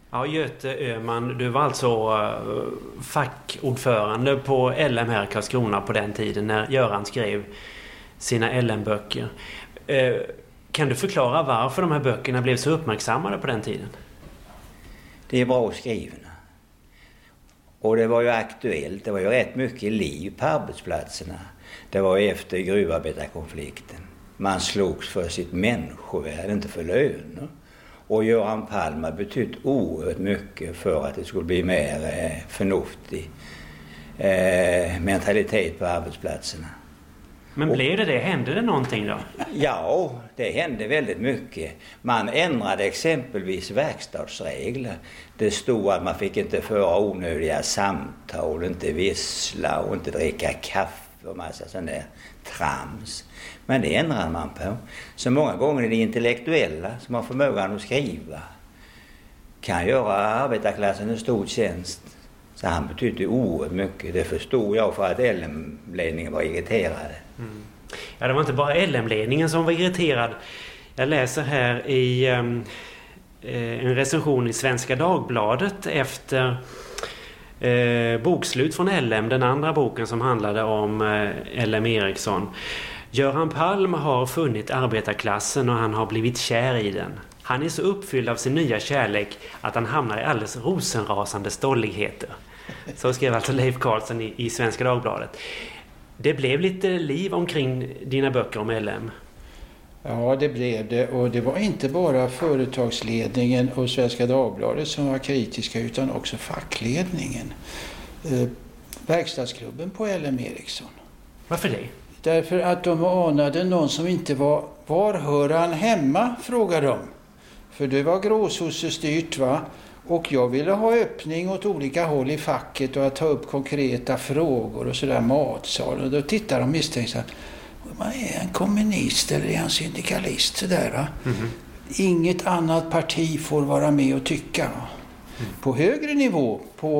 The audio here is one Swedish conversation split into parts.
Ja, Göte Öhman, du var alltså fackordförande på LM här i Karlskrona på den tiden när Göran skrev sina LM-böcker. Kan du förklara varför de här böckerna blev så uppmärksammade på den tiden? Det är bra skrivna. Och det var ju aktuellt, det var ju rätt mycket liv på arbetsplatserna. Det var ju efter gruvarbetarkonflikten. Man slogs för sitt människovärde, inte för löner. Och Göran Palm har betytt oerhört mycket för att det skulle bli mer förnuftig mentalitet på arbetsplatserna. Men blev det? Hände det någonting då? Ja, det hände väldigt mycket. Man ändrade exempelvis verkstadsregler. Det stod att man fick inte föra onödiga samtal, inte vissla och inte dricka kaffe och massa sån där trams. Men det ändrade man på. Så många gånger är det intellektuella som har förmågan att skriva kan göra arbetarklassen en stor tjänst. Så han betydde oerhört mycket. Det förstod jag för att LM-ledningen var irriterad. Mm. Ja, det var inte bara LM-ledningen som var irriterad. Jag läser här i en recension i Svenska Dagbladet efter bokslut från LM, den andra boken som handlade om LM Ericsson. Göran Palm har funnit arbetarklassen och han har blivit kär i den. Han är så uppfylld av sin nya kärlek att han hamnar i alldeles rosenrasande stolligheter. Så skrev alltså Leif Karlsson i Svenska Dagbladet. Det blev lite liv omkring dina böcker om LM. Ja, det blev det. Och det var inte bara företagsledningen och Svenska Dagbladet som var kritiska utan också fackledningen. Verkstadsklubben på LM Ericsson. Varför det? Därför att de anade någon som inte var hör han hemma, frågade de. För det var gråsossestyrt, va? Och jag ville ha öppning åt olika håll i facket och att ta upp konkreta frågor och sådär, matsal. Och då tittar de misstänksamt. Är en kommunist eller är en syndikalist? Sådär, va? Mm-hmm. Inget annat parti får vara med och tycka. Mm. På högre nivå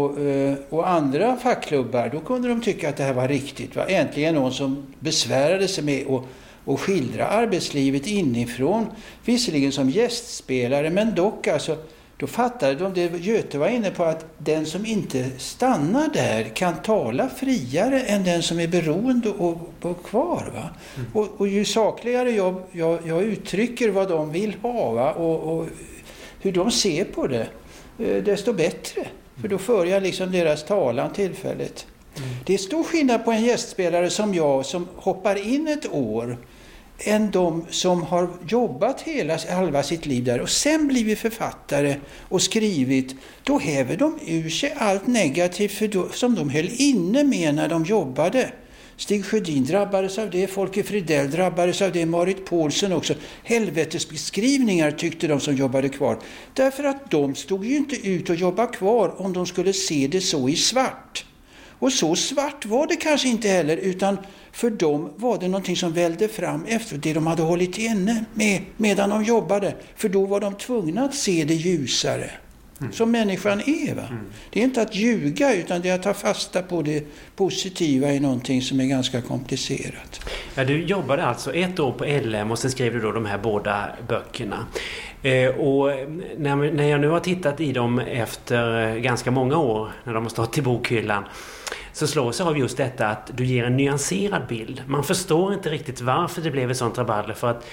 och andra fackklubbar, då kunde de tycka att det här var riktigt. Va? Äntligen någon som besvärade sig med att skildra arbetslivet inifrån. Visserligen som gästspelare, men dock alltså. Då fattade de det Göte var inne på, att den som inte stannar där kan tala friare än den som är beroende och kvar. Va? Mm. Och ju sakligare jag uttrycker vad de vill ha, va? Och hur de ser på det, desto bättre. För då för jag liksom deras talan tillfälligt. Mm. Det är stor skillnad på en gästspelare som jag som hoppar in ett år än de som har jobbat halva sitt liv där och sen blivit författare och skrivit. Då häver de ur sig allt negativt som de höll inne med när de jobbade. Stig Sjödin drabbades av det, Folke Fridell drabbades av det, Marit Paulsen också. Helvetesbeskrivningar tyckte de som jobbade kvar. Därför att de stod ju inte ut och jobba kvar om de skulle se det så i svart. Och så svart var det kanske inte heller, utan för dem var det någonting som vällde fram efter det de hade hållit inne med medan de jobbade. För då var de tvungna att se det ljusare. Som människan är, va? Det är inte att ljuga, utan det är att ta fasta på det positiva i någonting som är ganska komplicerat. Ja, du jobbade alltså ett år på LM och sen skrev du då de här båda böckerna. Och när jag nu har tittat i dem efter ganska många år, när de har stått i bokhyllan, så slås jag av just detta att du ger en nyanserad bild. Man förstår inte riktigt varför det blev ett sånt rabalder, för att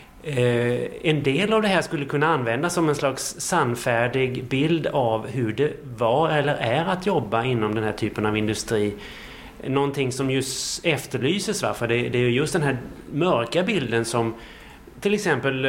en del av det här skulle kunna användas som en slags sannfärdig bild av hur det var eller är att jobba inom den här typen av industri. Någonting som just efterlyses, va? För det är ju just den här mörka bilden som till exempel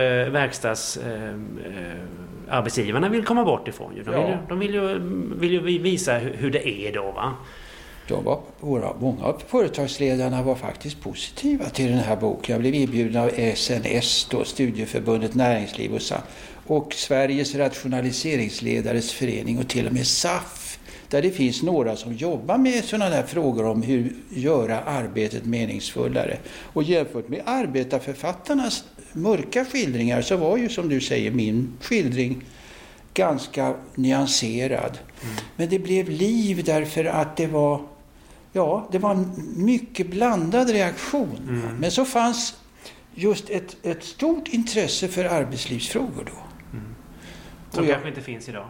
arbetsgivarna vill komma bort ifrån. De vill ju visa hur det är då, va? Många av företagsledarna var faktiskt positiva till den här boken. Jag blev inbjuden av SNS, då, Studieförbundet Näringsliv och Sveriges rationaliseringsledares förening och till och med SAF, där det finns några som jobbar med sådana där frågor om hur göra arbetet meningsfullare. Och jämfört med arbetarförfattarnas mörka skildringar så var ju, som du säger, min skildring ganska nyanserad. Men det blev liv därför att det var en mycket blandad reaktion. Men så fanns just ett stort intresse för arbetslivsfrågor då. Som kanske inte finns idag.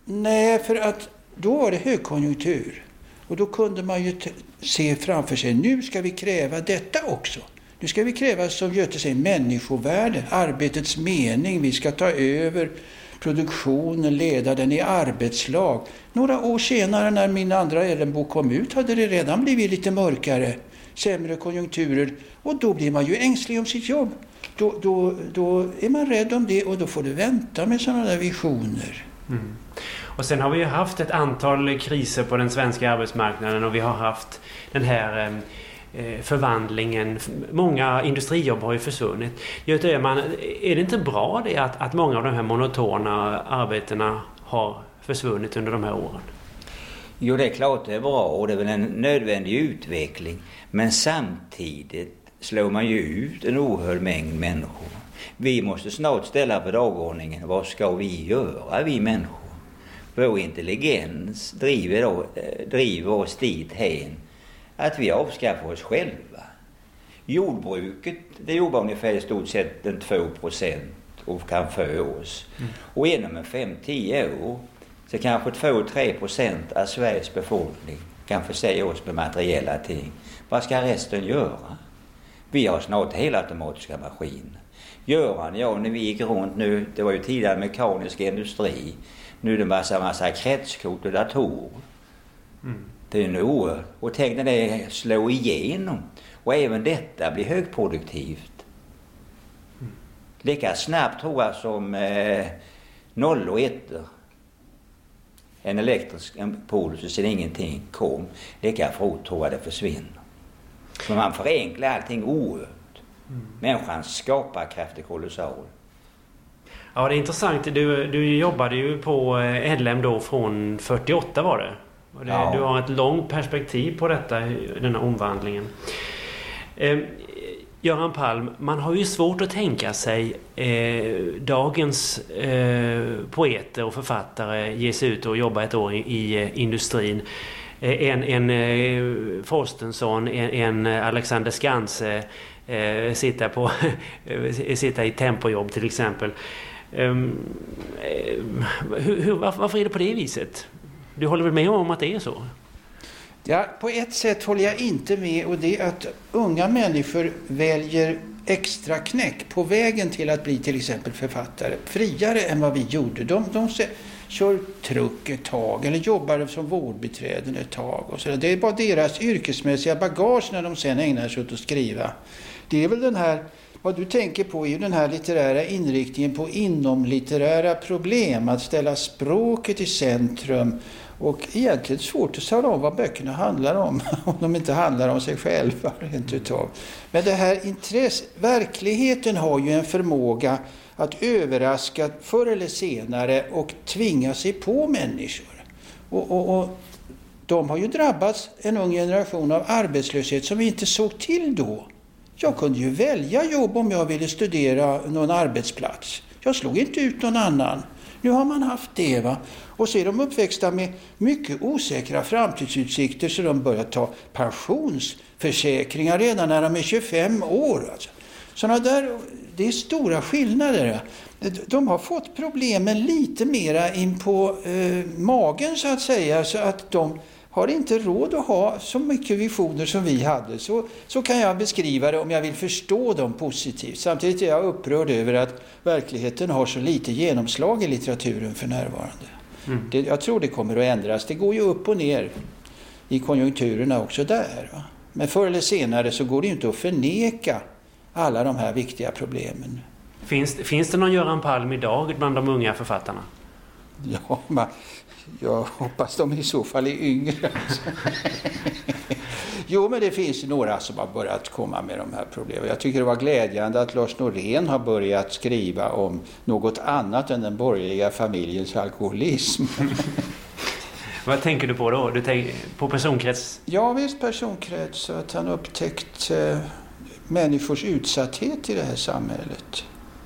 Nej, för att då var det högkonjunktur. Och då kunde man ju se framför sig, nu ska vi kräva detta också. Nu ska vi kräva, som Göte säger, människovärde, arbetets mening. Vi ska ta över produktionen, leda den i arbetslag. Några år senare när min andra Ellenbok kom ut hade det redan blivit lite mörkare, sämre konjunkturer. Och då blir man ju ängslig om sitt jobb. Då är man rädd om det och då får du vänta med sådana där visioner. Mm. Och sen har vi ju haft ett antal kriser på den svenska arbetsmarknaden och vi har haft den här förvandlingen. Många industrijobb har ju försvunnit. Göte Öhman, är det inte bra det att många av de här monotona arbetena har försvunnit under de här åren? Jo, det är klart det är bra och det är väl en nödvändig utveckling. Men samtidigt slår man ju ut en oerhörd mängd människor. Vi måste snart ställa på dagordningen, vad ska vi göra, vi människor? Vår intelligens driver oss dit hen att vi avskaffar oss själva. Jordbruket, det jobbar ungefär i stort sett 2% och kan få oss. Och inom 5-10 år så kanske 2-3% av Sveriges befolkning kan förse oss med materiella ting. Vad ska resten göra? Vi har snart helautomatiska maskiner. När vi gick runt nu, det var ju tidigare mekanisk industri. Nu är det massa kretskort och datorer. Det är nu. Och tänk när det slår igenom. Och även detta blir högproduktivt. Lika snabbt tror jag som 0 och 1. En elektrisk impuls och sen ingenting kom. Lika fort tror jag det försvinner. Men man förenklar allting oerhört. Människans skaparkraft är kolossal. Ja, det är intressant. Du jobbade ju på LM då från 48 var det. Och Ja. Du har ett långt perspektiv på denna omvandlingen. Göran Palm, man har ju svårt att tänka sig dagens poeter och författare ge sig ut och jobba ett år i industrin. En Forstensson, en Alexander Skanse sitta i tempojobb till exempel. Varför är det på det viset? Du håller väl med om att det är så? Ja, på ett sätt håller jag inte med, och det är att unga människor väljer extra knäck på vägen till att bli till exempel författare friare än vad vi gjorde. De kör truck ett tag eller jobbar som vårdbiträden ett tag och så. Det är bara deras yrkesmässiga bagage när de sen ägnar sig åt att skriva. Det är väl den här, vad du tänker på är ju den här litterära inriktningen på inomlitterära problem, att ställa språket i centrum. Och egentligen svårt att tala om vad böckerna handlar om de inte handlar om sig själva. Men det här verkligheten har ju en förmåga att överraska förr eller senare och tvinga sig på människor. Och de har ju drabbats, en ung generation, av arbetslöshet som vi inte såg till då. Jag kunde ju välja jobb om jag ville studera någon arbetsplats. Jag slog inte ut någon annan. Nu har man haft det, va? Och så är de uppväxta med mycket osäkra framtidsutsikter, så de börjar ta pensionsförsäkringar redan när de är 25 år. Alltså. Såna där, det är stora skillnader. De har fått problemen lite mera in på magen så att säga, så att de har inte råd att ha så mycket visioner som vi hade. Så kan jag beskriva det om jag vill förstå dem positivt. Samtidigt är jag upprörd över att verkligheten har så lite genomslag i litteraturen för närvarande. Jag tror det kommer att ändras. Det går ju upp och ner i konjunkturerna också där. Va? Men förr eller senare så går det ju inte att förneka alla de här viktiga problemen. Finns det någon Göran Palm idag bland de unga författarna? Ja, jag hoppas de i så fall är yngre. Jo, men det finns några som har börjat komma med de här problemen. Jag tycker det var glädjande att Lars Norén har börjat skriva om något annat än den borgerliga familjens alkoholism. Vad tänker du på då? Du tänker på personkrets? Ja, visst personkrets. Att han upptäckt människors utsatthet i det här samhället.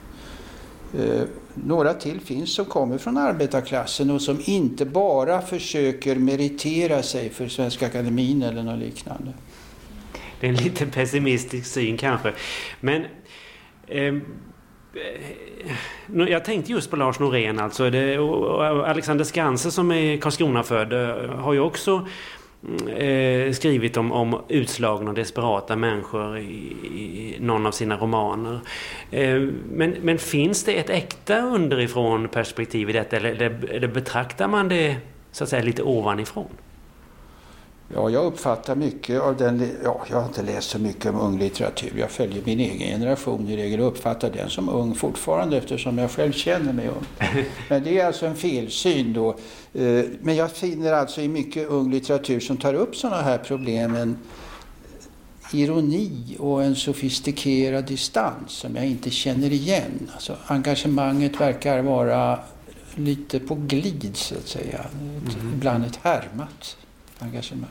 Några till finns som kommer från arbetarklassen och som inte bara försöker meritera sig för Svenska Akademin eller något liknande. Det är en lite pessimistisk syn kanske. Men Jag tänkte just på Lars Norén alltså. Och Alexander Skanse som är Karlskrona-född har ju också skrivit om utslagna och desperata människor i någon av sina romaner. Men finns det ett äkta underifrån perspektiv i detta eller betraktar man det så att säga lite ovanifrån? Ja, jag uppfattar mycket av den... Ja, jag har inte läst så mycket om ung litteratur. Jag följer min egen generation i regel och uppfattar den som ung fortfarande eftersom jag själv känner mig ung. Men det är alltså en felsyn då. Men jag finner alltså i mycket ung litteratur som tar upp sådana här problemen ironi och en sofistikerad distans som jag inte känner igen. Alltså, engagemanget verkar vara lite på glid så att säga. Ibland ett härmat engagemang.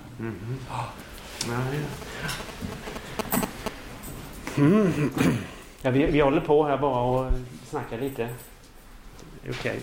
Ja, vi håller på här bara och snackar lite. Okej.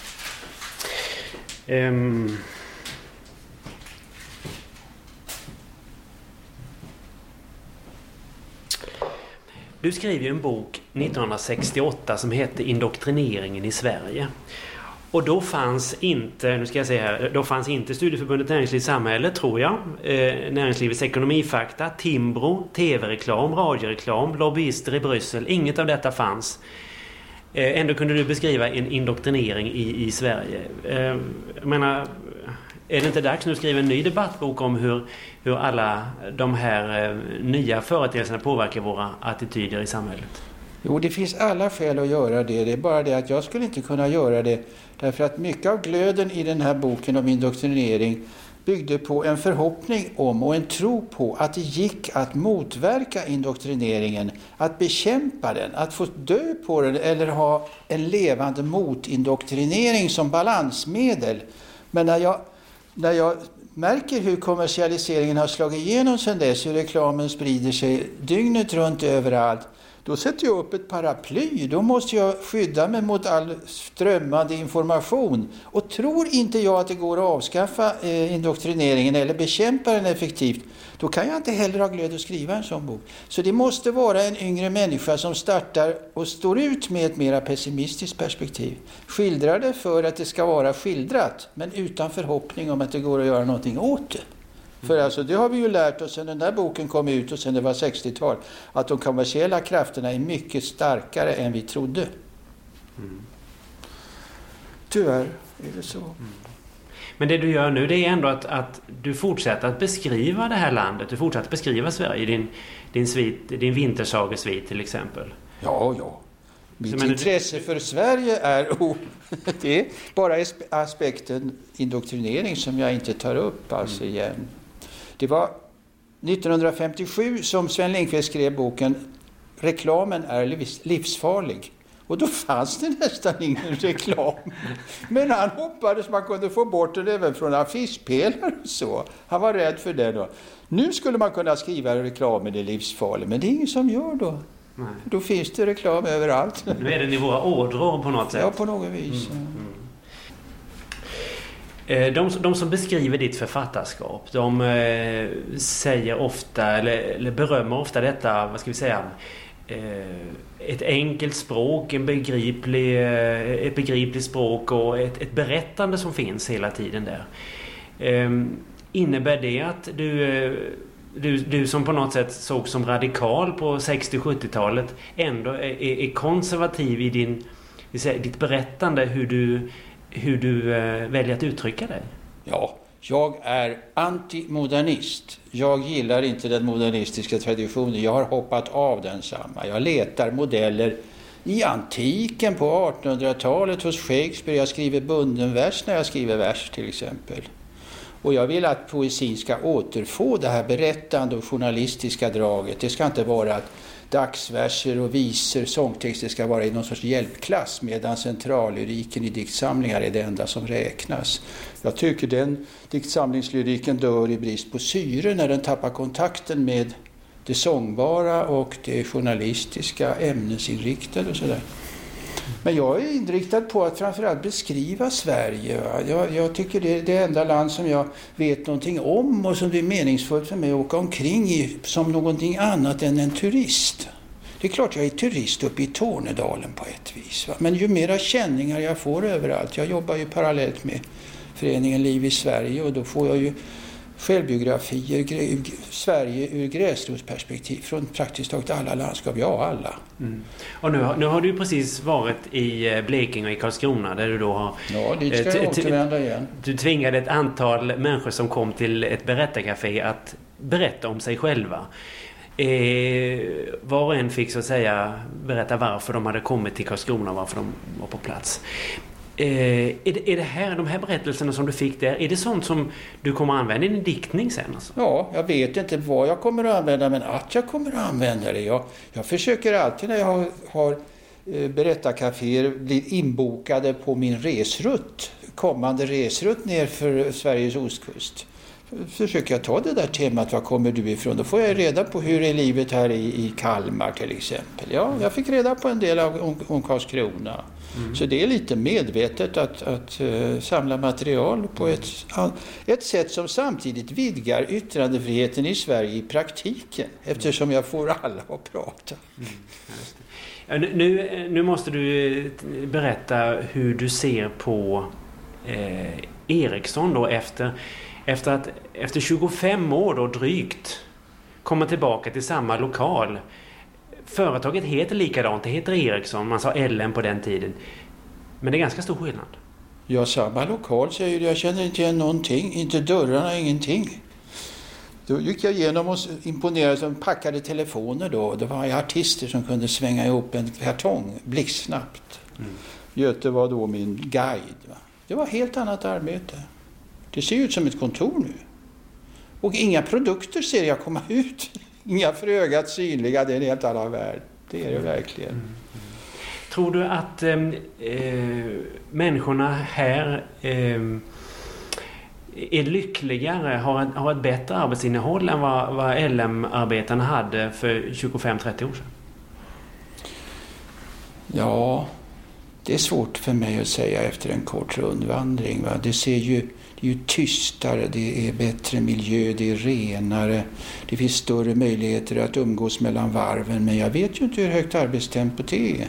Du skrev ju en bok 1968 som hette Indoktrineringen i Sverige. Och då fanns inte, då fanns inte Studieförbundet Näringsliv Samhälle, tror jag. Näringslivets ekonomifakta, Timbro, tv-reklam, radioreklam, lobbyister i Bryssel. Inget av detta fanns. Ändå kunde du beskriva en indoktrinering i Sverige. Jag menar, är det inte dags nu att skriva en ny debattbok om hur alla de här nya företeelserna påverkar våra attityder i samhället? Jo, det finns alla skäl att göra det. Det är bara det att jag skulle inte kunna göra det. Därför att mycket av glöden i den här boken om indoktrinering byggde på en förhoppning om och en tro på att det gick att motverka indoktrineringen, att bekämpa den, att få dö på den eller ha en levande motindoktrinering som balansmedel. Men när jag märker hur kommersialiseringen har slagit igenom sedan dess, hur reklamen sprider sig dygnet runt överallt, då sätter jag upp ett paraply. Då måste jag skydda mig mot all strömmande information. Och tror inte jag att det går att avskaffa indoktrineringen eller bekämpa den effektivt, då kan jag inte heller ha glöd att skriva en sån bok. Så det måste vara en yngre människa som startar och står ut med ett mera pessimistiskt perspektiv. Skildrar det för att det ska vara skildrat, men utan förhoppning om att det går att göra någonting åt det. För alltså, det har vi ju lärt oss sen den där boken kom ut och sen det var 60-tal. Att de kommersiella krafterna är mycket starkare än vi trodde. Tyvärr är det så. Men det du gör nu, det är ändå att du fortsätter att beskriva det här landet. Du fortsätter att beskriva Sverige. Din vintersagesvit till exempel. Ja. Mitt intresse för Sverige är... det är bara aspekten indoktrinering som jag inte tar upp alltså igen. Det var 1957 som Sven Lindqvist skrev boken Reklamen är livsfarlig. Och då fanns det nästan ingen reklam. Men han hoppades man kunde få bort den även från affischpelare och så. Han var rädd för det då. Nu skulle man kunna skriva reklamen är livsfarlig, men det är ingen som gör då. Nej. Då finns det reklam överallt. Nu är det i våra ådror på något sätt. Ja, på något vis. De som beskriver ditt författarskap, de säger ofta eller berömmer ofta detta, vad ska vi säga, ett enkelt språk, ett begripligt språk och ett berättande som finns hela tiden där. Innebär det att du som på något sätt såg som radikal på 60-70-talet ändå är konservativ i ditt berättande, hur du väljer att uttrycka dig? Ja, jag är antimodernist. Jag gillar inte den modernistiska traditionen. Jag har hoppat av densamma. Jag letar modeller i antiken på 1800-talet hos Shakespeare. Jag skriver bunden vers när jag skriver vers till exempel. Och jag vill att poesin ska återfå det här berättande och journalistiska draget. Det ska inte vara att dagsverser och visor, sångtexter ska vara i någon sorts hjälpklass, medan centrallyriken i diktsamlingar är det enda som räknas. Jag tycker den diktsamlingslyriken dör i brist på syre när den tappar kontakten med det sångbara och det journalistiska, ämnesinriktade och sådär. Men jag är inriktad på att framförallt beskriva Sverige. Jag tycker det är det enda land som jag vet någonting om och som det är meningsfullt för mig att åka omkring i som någonting annat än en turist. Det är klart jag är turist uppe i Tornedalen på ett vis. Va? Men ju mera känningar jag får överallt. Jag jobbar ju parallellt med föreningen Liv i Sverige och då får jag ju självbiografier, Sverige ur gräsrotsperspektiv från praktiskt taget alla landskap, ja alla. Mm. Och nu har du ju precis varit i Blekinge och i Karlskrona där du då har... Ja, dit ska jag återvända igen. Du tvingade ett antal människor som kom till ett berättarcafé att berätta om sig själva. Var och en fick så att säga berätta varför de hade kommit till Karlskrona och varför de var på plats. Är det här, de här berättelserna som du fick där, är det sånt som du kommer att använda i din diktning sen? Alltså? Ja, jag vet inte vad jag kommer att använda, men att jag kommer att använda det. Jag försöker alltid när jag har berättarkaféer bli inbokade på min resrutt, kommande resrutt ner för Sveriges ostkust. Försöker jag ta det där temat, var kommer du ifrån? Då får jag reda på hur är livet här i Kalmar till exempel. Ja, jag fick reda på en del om Karlskrona. Mm. Så det är lite medvetet att samla material på ett sätt som samtidigt vidgar yttrandefriheten i Sverige i praktiken. Eftersom jag får alla att prata. Nu måste du berätta hur du ser på Ericsson då efter 25 år då drygt komma tillbaka till samma lokal. Företaget heter likadant, det heter Ericsson, man sa LM på den tiden. Men det är ganska stor skillnad. Ja, samma lokal säger du, jag känner inte igen någonting, inte dörrarna, ingenting. Då gick jag igenom och imponerade som packade telefoner då. Det var artister som kunde svänga ihop en kartong blixtsnabbt. Mm. Göte var då min guide. Va? Det var helt annat arbete. Det ser ut som ett kontor nu. Och inga produkter ser jag komma ut. Inga för ögat synliga, det är en helt annan värld. Det är det verkligen. Mm. Tror du att människorna här är lyckligare, har ett bättre arbetsinnehåll än vad LM-arbetarna hade för 25-30 år sedan? Ja, det är svårt för mig att säga efter en kort rundvandring. Va? Det är ju tystare, det är bättre miljö, det är renare. Det finns större möjligheter att umgås mellan varven, men jag vet ju inte hur högt arbetstempot är.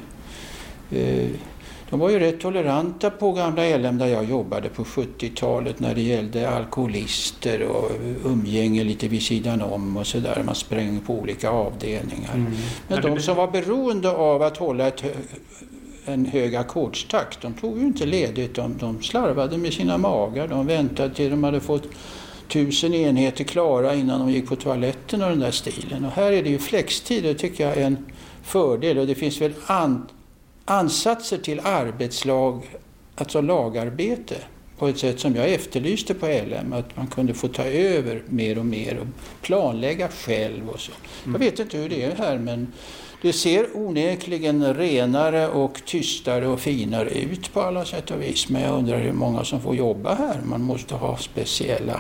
De var ju rätt toleranta på gamla LM där jag jobbade på 70-talet när det gällde alkoholister och umgänge lite vid sidan om och sådär. Man sprängde på olika avdelningar. Mm. Men de som var beroende av att hålla en hög ackordstakt, de tog ju inte ledigt. De slarvade med sina magar. De väntade till de hade fått 1000 enheter klara innan de gick på toaletten och den där stilen. Och här är det ju flextid, det tycker jag är en fördel. Och det finns väl ansatser till arbetslag, alltså lagarbete, på ett sätt som jag efterlyste på LM, att man kunde få ta över mer och mer och planlägga själv och så. Jag vet inte hur det är här, men det ser onekligen renare och tystare och finare ut på alla sätt och vis. Men jag undrar hur många som får jobba här. Man måste ha speciella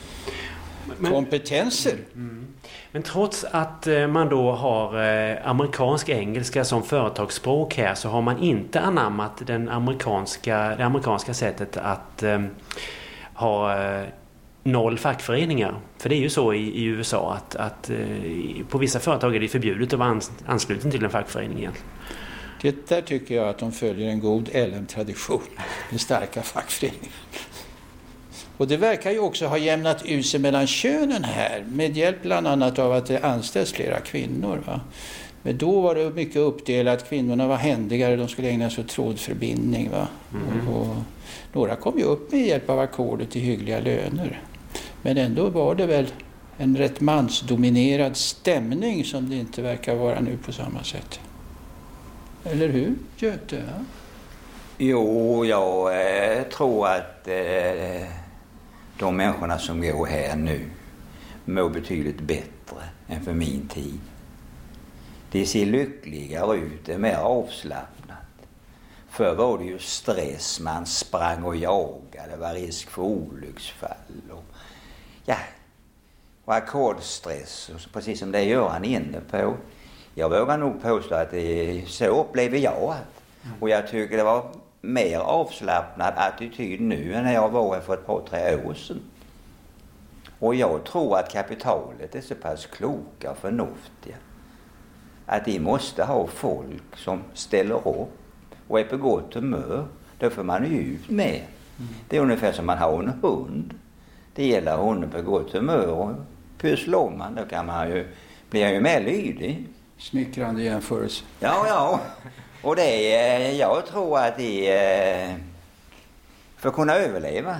kompetenser. Men trots att man då har amerikansk engelska som företagsspråk här, så har man inte anammat det amerikanska sättet att ha 0 fackföreningar. För det är ju så i USA att på vissa företag är det förbjudet att vara ansluten till en fackförening egentligen. Det där tycker jag att de följer en god LM-tradition, en starka fackförening. Och det verkar ju också ha jämnat ut sig mellan könen här, med hjälp bland annat av att det anställs flera kvinnor. Va? Men då var det mycket uppdelat, kvinnorna var händigare, de skulle ägna sig åt trådförbindning. Va? Och några kom ju upp med hjälp av ackordet till hyggliga löner. Men ändå var det väl en rätt mansdominerad stämning som det inte verkar vara nu på samma sätt. Eller hur, Göte? Ja? Jo, jag tror att de människorna som går här nu mår betydligt bättre än för min tid. Det ser lyckligare ut, det är mer avslappnat. Förr var det ju stress, man sprang och jagade, det var risk för olycksfall och ackordstress, precis som det gör han inne på. Jag vågar nog påstå att så upplever jag och jag tycker det var mer avslappnad attityd nu än när jag var här för ett par 3 år sedan. Och jag tror att kapitalet är så pass kloka och förnuftiga att de måste ha folk som ställer upp och är på gott humör. Då får man ju ut med. Det är ungefär som man har en hund. Det gäller hunden på gott humör och pysslar om man, då kan man ju bli mer lydig. Smickrande jämförelse. Ja. Och det är, jag tror att de för att kunna överleva.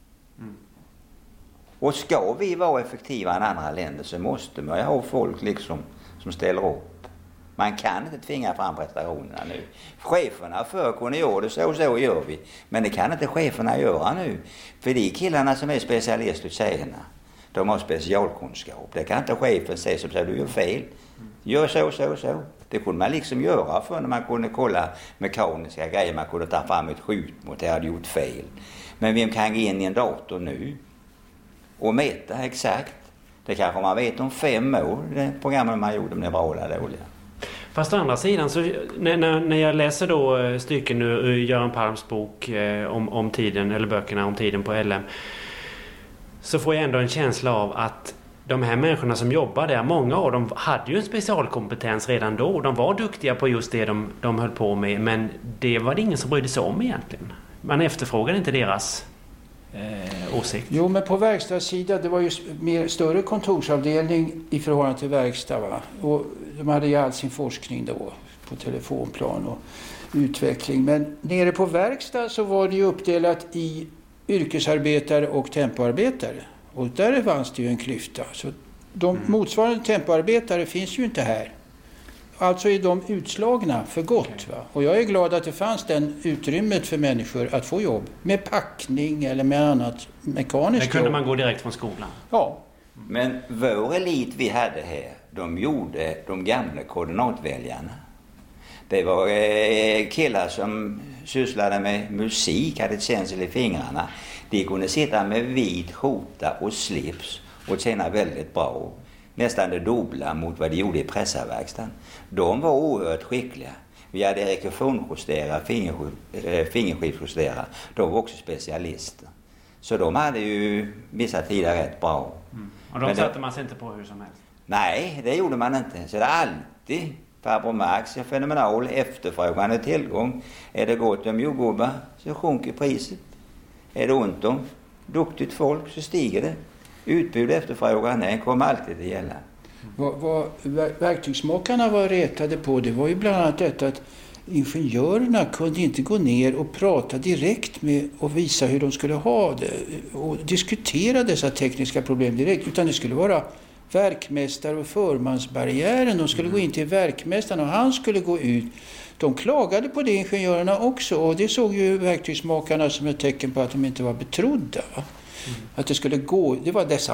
Och ska vi vara effektiva än andra länder så måste man ha folk liksom som ställer upp. Man kan inte tvinga fram prestationerna nu. Cheferna förr kunde göra det så gör vi. Men det kan inte cheferna göra nu. För de killarna som är specialister och tjejerna, de har specialkunskap. Det kan inte chefen säga som säger du gör fel. Gör så. Det kunde man liksom göra för när man kunde kolla mekaniska grejer. Man kunde ta fram ett skjutmått, det hade gjort fel. Men vem kan gå in i en dator nu och mäta exakt? Det kanske man vet om 5 år, det programmet man gjorde om det var eller dåliga. Fast å andra sidan så när jag läser då stycken ur Göran Palms bok om tiden, eller böckerna om tiden på LM, så får jag ändå en känsla av att de här människorna som jobbar där, många av dem hade ju en specialkompetens redan då. De var duktiga på just det de höll på med, men det var det ingen som brydde sig om egentligen. Man efterfrågade inte deras åsikt. Jo, men på verkstadssidan, det var ju mer större kontorsavdelning i förhållande till verkstad, va? Och de hade ju all sin forskning då på telefonplan och utveckling. Men nere på verkstad så var det ju uppdelat i yrkesarbetare och tempoarbetare. Och där fanns det ju en klyfta. Så de motsvarande tempoarbetare finns ju inte här. Alltså är de utslagna för gott. Va? Och jag är glad att det fanns den utrymmet för människor att få jobb. Med packning eller med annat mekaniskt jobb. Där kunde man gå direkt från skolan. Ja. Men vår elit vi hade här, de gjorde de gamla koordinatväljarna. Det var killar som sysslade med musik, hade känsel i fingrarna. De kunde sitta med vit skjorta och slips och tjäna väldigt bra. Nästan det dubbla mot vad de gjorde i pressarverkstan. De var oerhört skickliga. Vi hade rekreationsjusterare, fingerskivsjusterare. De var också specialister. Så de hade ju vissa tider rätt bra. Och de satte man sig inte på hur som helst? Nej, det gjorde man inte. Så det är alltid farbror Marx är fenomenal. Efterfrågan och tillgång. Är det gott om jordgubbar så sjunker priset. Är det ont om duktigt folk så stiger det. Utbud och efterfrågan kommer alltid att gälla. Vad verktygsmakarna var retade på, det var ju bland annat detta att ingenjörerna kunde inte gå ner och prata direkt med och visa hur de skulle ha det och diskutera dessa tekniska problem direkt, utan det skulle vara verkmästare och förmansbarriären. De skulle gå in till verkmästaren och han skulle gå ut. De klagade på det, ingenjörerna också, och det såg ju verktygsmakarna som ett tecken på att de inte var betrodda. Att det skulle gå, det var dessa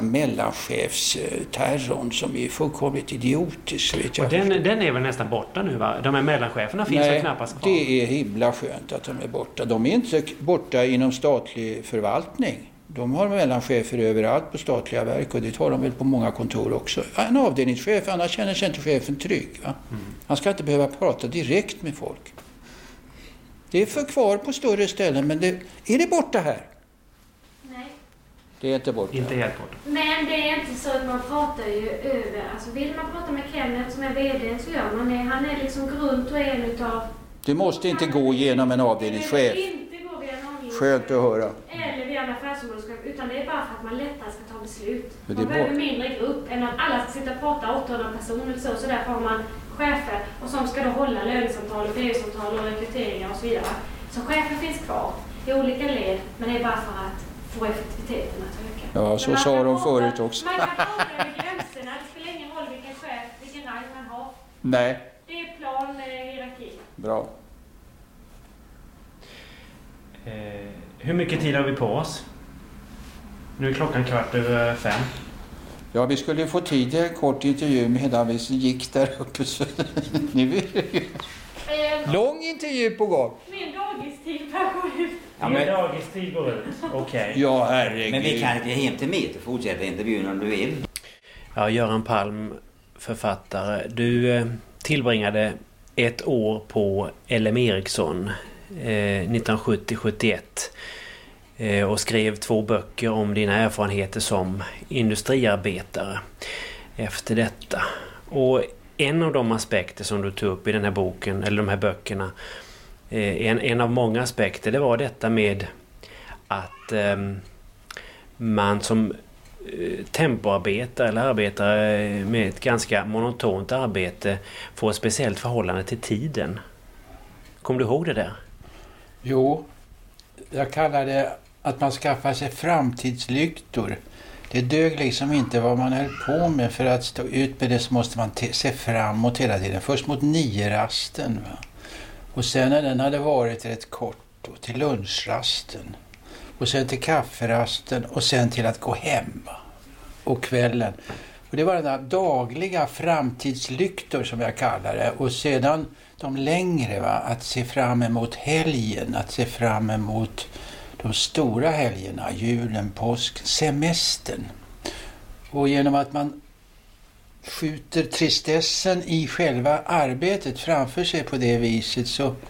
mellanchefsterron som är fullkomligt idiotisk. Vet jag. Och den är väl nästan borta nu, va? De här mellancheferna finns väl knappast kvar? Det är himla skönt att de är borta. De är inte borta inom statlig förvaltning. De har mellanchefer överallt på statliga verk och det har de väl på många kontor också. En avdelningschef, annars känner sig inte chefen trygg. Va? Han ska inte behöva prata direkt med folk. Det är för kvar på större ställen, men är det borta här? Det är inte borta. Inte helt borta. Men det är inte så att man pratar ju över. Alltså vill man prata med Kenneth som är vd så gör man det. Han är liksom grund och en utav... Du måste inte gå genom en avdelningschef. Inte gå via en avdelningschef. Skönt att höra. Eller via en affärsområdeschef. Utan det är bara för att man lättare ska ta beslut. Men Man behöver mindre grupp än att alla ska sitta och prata 800 personer eller så. Så därför har man chefer och som ska då hålla lönesamtal och PR-samtal och rekryteringar och så vidare. Så chefer finns kvar i olika led. Men det är bara för att få effektiviteten att öka. Ja, så sa de förut också. Man kan prata över gränserna. Det spelar ingen roll vilken chef, vilken rang man har. Nej. Det är plan hierarki. Bra. Hur mycket tid har vi på oss? Nu är klockan 4:15. Ja, vi skulle få tid i en kort intervju medan vi gick där uppe. Så nu är det ju lång intervju på gång. Min dagistid börjar gå ut. Ja, Min dagistid går ut. Okej. Ja, herregud. Men vi kan inte ge hem till mitt och fortsätta intervjun om du vill. Ja, Göran Palm, författare. Du tillbringade 1 år på LM Ericsson 1970-71 och skrev 2 böcker om dina erfarenheter som industriarbetare efter detta. Och En av de aspekter som du tog upp i den här boken, eller de här böckerna, en av många aspekter, det var detta med att man som tempoarbetare eller arbetare med ett ganska monotont arbete får ett speciellt förhållande till tiden. Kommer du ihåg det där? Jo, jag kallar det att man skaffar sig framtidslyktor. Det dög liksom inte vad man höll på med. För att stå ut med det så måste man se framåt hela tiden. Först mot 9-rasten. Va? Och sen när den hade varit rätt kort då, till lunchrasten. Och sen till kafferasten och sen till att gå hem. Va? Och kvällen. Och det var den där dagliga framtidslyktor som jag kallar det. Och sedan de längre, va? Att se fram emot helgen. Att se fram emot de stora helgerna, julen, påsk, semestern. Och genom att man skjuter tristessen i själva arbetet framför sig på det viset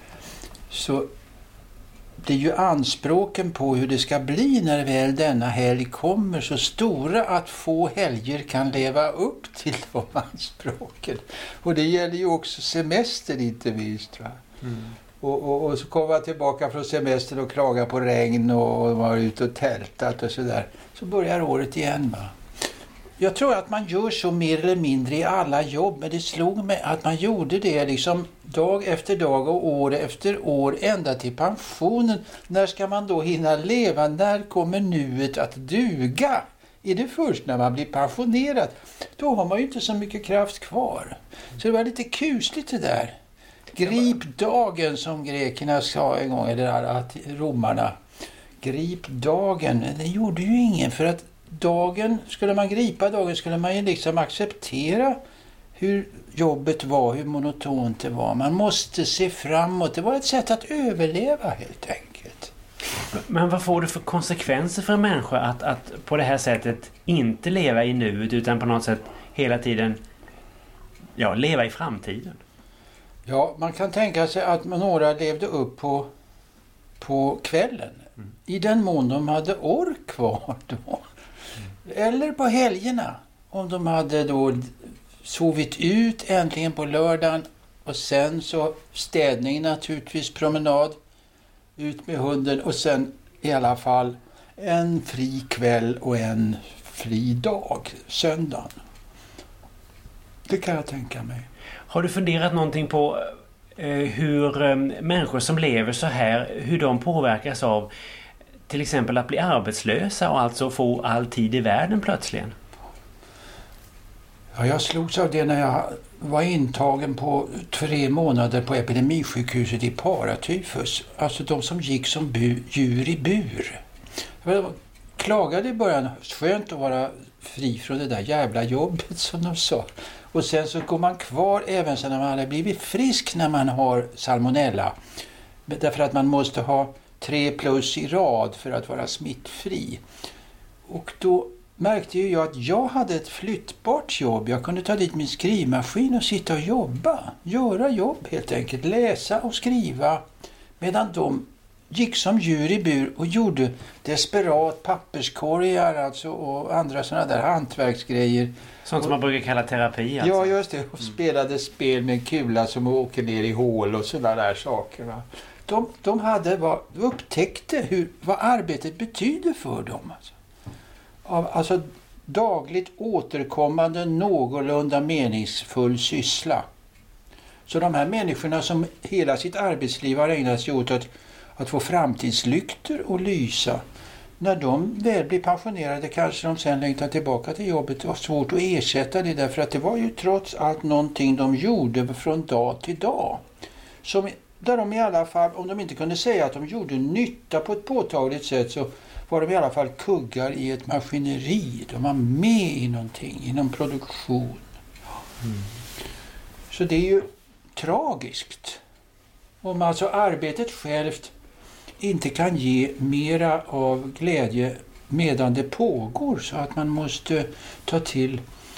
så blir ju anspråken på hur det ska bli när väl denna helg kommer så stora att få helger kan leva upp till de anspråken. Och det gäller ju också semester inte minst, va? Mm. Och så kommer jag tillbaka från semestern och klagar på regn och var ute och tältat och sådär. Så börjar året igen, va? Jag tror att man gör så mer eller mindre i alla jobb. Men det slog mig att man gjorde det liksom dag efter dag och år efter år ända till pensionen. När ska man då hinna leva? När kommer nuet att duga? Är det först när man blir pensionerad? Då har man ju inte så mycket kraft kvar. Så det var lite kusligt det där. Grip dagen som grekerna sa en gång, eller att romarna. Grip dagen, det gjorde ju ingen för att dagen, skulle man gripa dagen skulle man ju liksom acceptera hur jobbet var, hur monotont det var. Man måste se framåt, det var ett sätt att överleva helt enkelt. Men vad får det för konsekvenser för en människa att på det här sättet inte leva i nuet utan på något sätt hela tiden leva i framtiden? Ja, man kan tänka sig att några levde upp på kvällen. Mm. I den mån de hade ork kvar då. Mm. Eller på helgerna. Om de hade då sovit ut äntligen på lördagen. Och sen så städning naturligtvis, promenad. Ut med hunden och sen i alla fall en fri kväll och en fri dag. Söndagen. Det kan jag tänka mig. Har du funderat någonting på hur människor som lever så här, hur de påverkas av till exempel att bli arbetslösa och alltså få all tid i världen plötsligen? Ja, jag slogs av det när jag var intagen på 3 månader på epidemisjukhuset i Paratyfus. Alltså de som gick som djur i bur. Jag klagade i början, skönt att vara fri från det där jävla jobbet som de sa. Och sen så går man kvar även sen när man har blivit frisk när man har salmonella. Därför att man måste ha 3+ i rad för att vara smittfri. Och då märkte ju jag att jag hade ett flyttbart jobb. Jag kunde ta dit min skrivmaskin och sitta och jobba. Göra jobb helt enkelt. Läsa och skriva. Medan de gick som djur i bur och gjorde desperat papperskorgar alltså, och andra sådana där hantverksgrejer. Sånt som man brukar kalla terapi alltså. Ja, just det. Och spelade spel med en kula som åker ner i hål och sådana där saker. Va? De upptäckte vad arbetet betyder för dem. Alltså dagligt återkommande någorlunda meningsfull syssla. Så de här människorna som hela sitt arbetsliv har ägnat sig åt att få framtidslyktor och lysa. När de väl blir pensionerade kanske de sen längtar tillbaka till jobbet. Det var svårt att ersätta det därför att det var ju trots allt någonting de gjorde från dag till dag. Där de i alla fall, om de inte kunde säga att de gjorde nytta på ett påtagligt sätt så var de i alla fall kuggar i ett maskineri. De var med i någonting, inom produktion. Mm. Så det är ju tragiskt. Om alltså arbetet självt inte kan ge mera av glädje medan det pågår så att man måste ta till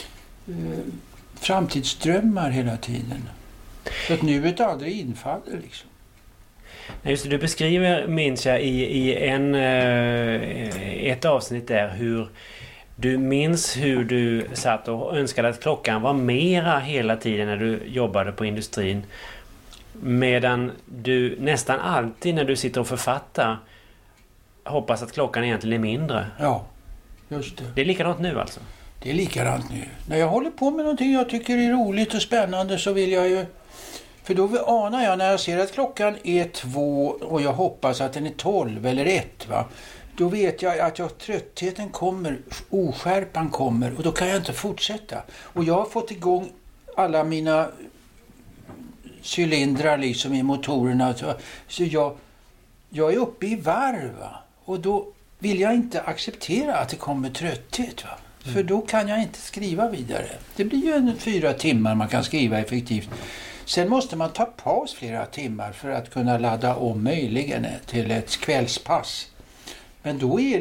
framtidsdrömmar hela tiden. Så att nuet aldrig infaller liksom. Nej, just det, du beskriver, minns jag, i ett avsnitt där hur Du minns hur du satt och önskade att klockan var mera hela tiden när du jobbade på industrin. Medan du nästan alltid när du sitter och författar hoppas att klockan egentligen är mindre. Ja, just det. Det är likadant nu alltså? Det är likadant nu. När jag håller på med någonting jag tycker är roligt och spännande så vill jag ju... För då anar jag när jag ser att klockan är 2 och jag hoppas att den är 12 eller 1 va. Då vet jag att tröttheten kommer, oskärpan kommer och då kan jag inte fortsätta. Och jag har fått igång alla mina cylindrar liksom i motorerna. Så jag är uppe i varv va? Och då vill jag inte acceptera att det kommer trötthet va. För då kan jag inte skriva vidare. Det blir ju 4 timmar man kan skriva effektivt. Sen måste man ta paus flera timmar för att kunna ladda om möjligen till ett kvällspass. Men då är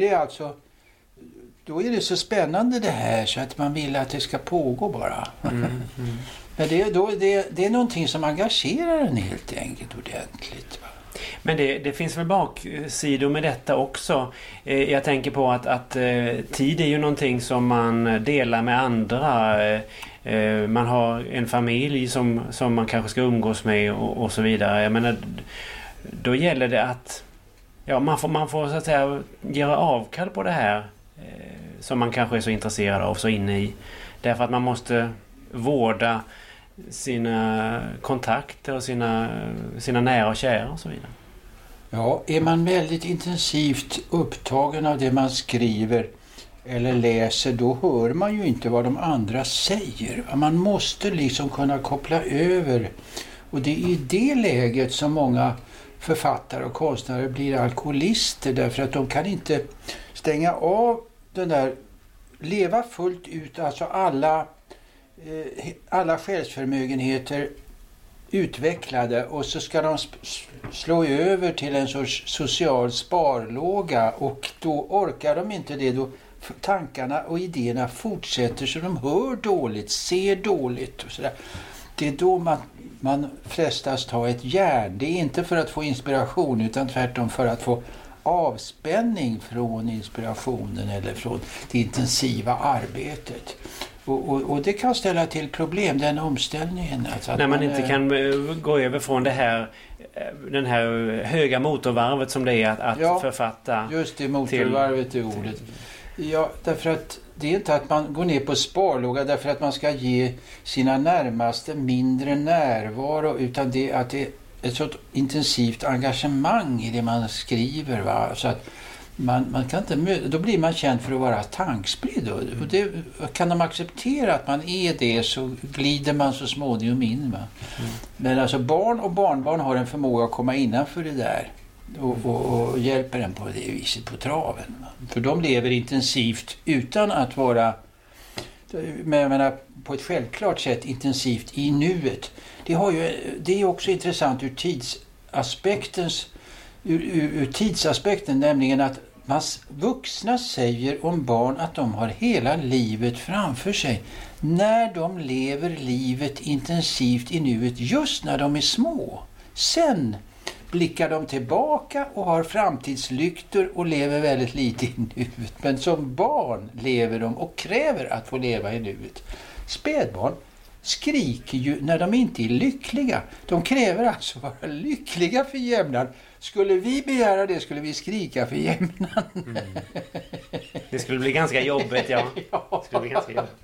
det så spännande det här så att man vill att det ska pågå bara. Men det är någonting som engagerar en helt enkelt ordentligt. Va? Men det finns väl baksidor med detta också. Jag tänker på att tid är ju någonting som man delar med andra. Man har en familj som man kanske ska umgås med och så vidare. Jag menar, då gäller det att man får så att säga göra avkall på det här som man kanske är så intresserad av, så inne i. Därför att man måste vårda sina kontakter och sina nära och kära och så vidare. Ja, är man väldigt intensivt upptagen av det man skriver eller läser, då hör man ju inte vad de andra säger. Man måste liksom kunna koppla över. Och det är i det läget som många författare och konstnärer blir alkoholister, därför att de kan inte stänga av den där, leva fullt ut, alltså alla själsförmögenheter utvecklade, och så ska de slå över till en sorts social sparlåga, och då orkar de inte det, då tankarna och idéerna fortsätter så de hör dåligt, ser dåligt och sådär. Det är då man frestas ta ett järn. Det är inte för att få inspiration utan tvärtom för att få avspänning från inspirationen eller från det intensiva arbetet. Och det kan ställa till problem, den omställningen. Alltså när man inte kan gå över från den här höga motorvarvet som det är att författa. Just det, motorvarvet är ordet. Ja, därför att det är inte att man går ner på sparlåga därför att man ska ge sina närmaste mindre närvaro, utan det är att det är ett sådant intensivt engagemang i det man skriver. Va? Så att man kan inte då blir man känd för att vara tankspridd. Och det, kan de acceptera att man är det, så glider man så småningom in. Va? Men alltså barn och barnbarn har en förmåga att komma innanför det där. Och hjälper den på det viset på traven. För de lever intensivt utan att vara, men jag menar, på ett självklart sätt intensivt i nuet. Det är också intressant ur tidsaspekten, nämligen att vuxna säger om barn att de har hela livet framför sig när de lever livet intensivt i nuet, just när de är små. Sen blickar de tillbaka och har framtidslyktor och lever väldigt lite i nuet. Men som barn lever de och kräver att få leva i nuet. Spädbarn skriker ju när de inte är lyckliga. De kräver alltså vara lyckliga för jämnan. Skulle vi begära det skulle vi skrika för jämnan. Det skulle bli ganska jobbigt, ja. Det skulle bli ganska jobbigt.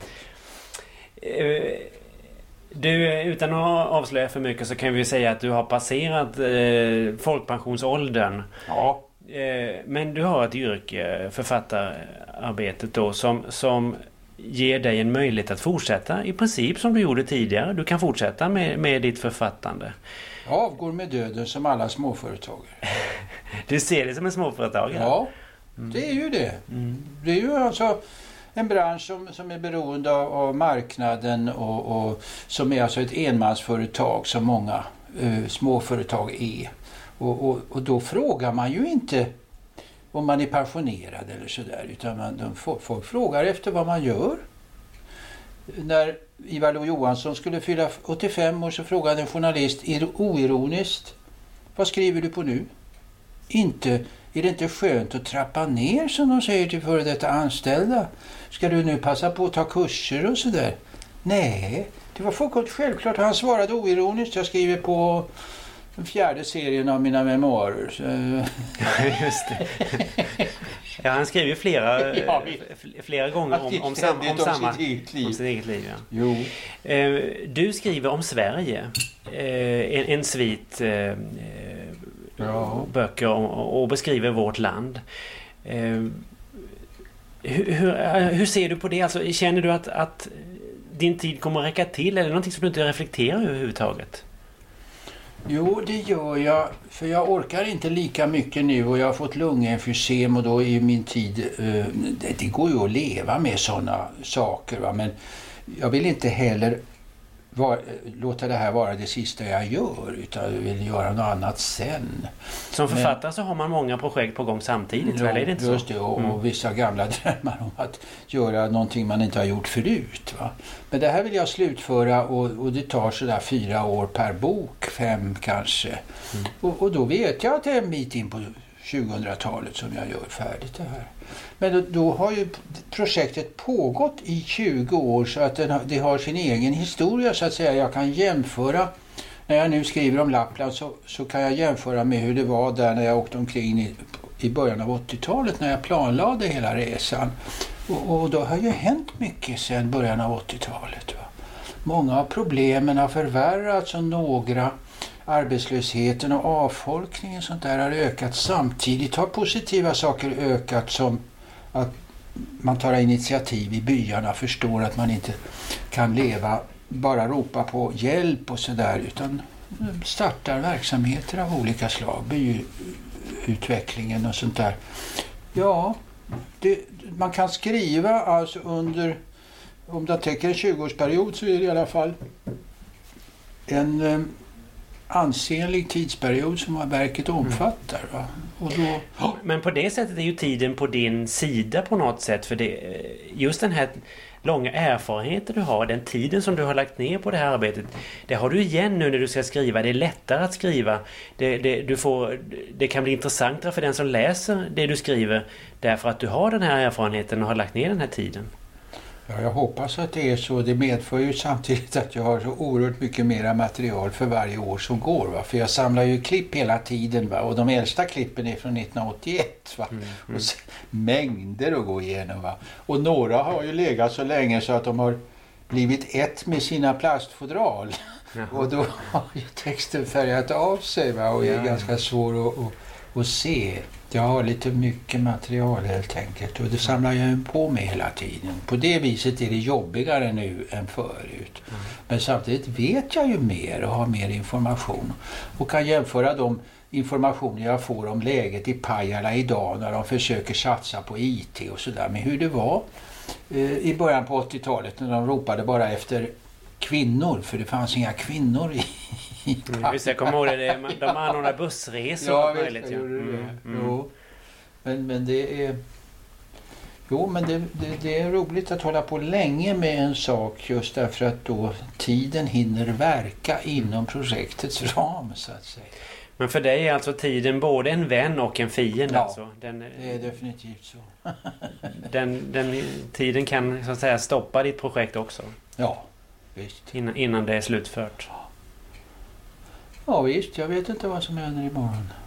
Du, utan att avslöja för mycket så kan vi säga att du har passerat folkpensionsåldern. Ja. Men du har ett yrke, författararbetet då, som ger dig en möjlighet att fortsätta i princip som du gjorde tidigare. Du kan fortsätta med ditt författande. Jag avgår med döden som alla småföretagare. Du ser det som en småföretagare? Ja, det är ju det. Det är ju alltså en bransch som är beroende av marknaden och som är alltså ett enmansföretag som många småföretag är. Och då frågar man ju inte om man är pensionerad eller sådär, utan folk frågar efter vad man gör. När Ivar Lo-Johansson skulle fylla 85 år så frågade en journalist oironiskt: vad skriver du på nu? Inte Är det inte skönt att trappa ner, som de säger till före detta anställda? Ska du nu passa på att ta kurser och sådär? Nej, det var fullkomligt självklart. Han svarade oironiskt. Jag skriver på den 4:e serien av mina memoarer. Just det. Ja, han skriver flera gånger om sitt eget liv. Ja. Jo. Du skriver om Sverige. En svit böcker och beskriver vårt land. Hur ser du på det? Alltså, känner du att din tid kommer att räcka till, eller är det någonting som du inte reflekterar överhuvudtaget? Jo, det gör jag. För jag orkar inte lika mycket nu och jag har fått lungemfysem och då är min tid... det går ju att leva med sådana saker, va? Men jag vill inte heller låta det här vara det sista jag gör, utan jag vill göra något annat sen. Som författare så har man många projekt på gång samtidigt, väl är det inte så? Just det, och vissa gamla drömmar om att göra någonting man inte har gjort förut. Va? Men det här vill jag slutföra och det tar sådär 4 år per bok, 5 kanske. Och då vet jag att det är en bit in på 2000-talet som jag gör färdigt det här. Men då har ju projektet pågått i 20 år så att det har sin egen historia, så att säga. Jag kan jämföra, när jag nu skriver om Lappland så kan jag jämföra med hur det var där när jag åkte omkring i början av 80-talet när jag planlade hela resan. Och då har ju hänt mycket sedan början av 80-talet. Va? Många av problemen har förvärrats och några, arbetslösheten och avfolkningen, sånt där har ökat. Samtidigt har positiva saker ökat, som att man tar initiativ i byarna, förstår att man inte kan leva, bara ropa på hjälp och sådär, utan startar verksamheter av olika slag, byutvecklingen och sånt där. Ja, man kan skriva alltså under, om det täcker en 20-årsperiod så är det i alla fall en ansenlig tidsperiod som verket omfattar. Va? Och då... Men på det sättet är ju tiden på din sida på något sätt, för det, just den här långa erfarenheten du har, den tiden som du har lagt ner på det här arbetet, det har du igen nu när du ska skriva. Det är lättare att skriva. Det kan bli intressantare för den som läser det du skriver, därför att du har den här erfarenheten och har lagt ner den här tiden. Ja, jag hoppas att det är så. Det medför ju samtidigt att jag har så oerhört mycket mera material för varje år som går. Va? För jag samlar ju klipp hela tiden. Va? Och de äldsta klippen är från 1981. Va? Och mängder att gå igenom. Va? Och några har ju legat så länge så att de har blivit ett med sina plastfodral. Och då har ju texten färgat av sig, va? Och är ganska svår att se. Jag har lite mycket material helt enkelt, och det samlar jag på mig hela tiden. På det viset är det jobbigare nu än förut. Men samtidigt vet jag ju mer och har mer information. Och kan jämföra de informationer jag får om läget i Pajala idag när de försöker satsa på IT och sådär, med hur det var i början på 80-talet när de ropade bara efter kvinnor, för det fanns inga kvinnor i Visst, jag kommer ihåg det. De anordnar bussresor. Ja, visst, jag gjorde det. Jo. Men det är... Jo, men det är roligt att hålla på länge med en sak, just därför att då tiden hinner verka inom projektets ram, så att säga. Men för dig är alltså tiden både en vän och en fiende? Ja, alltså. det är definitivt så. den tiden kan, så att säga, stoppa ditt projekt också? Ja, visst. Innan det är slutfört? Ja, visst. Jag vet inte vad som händer imorgon.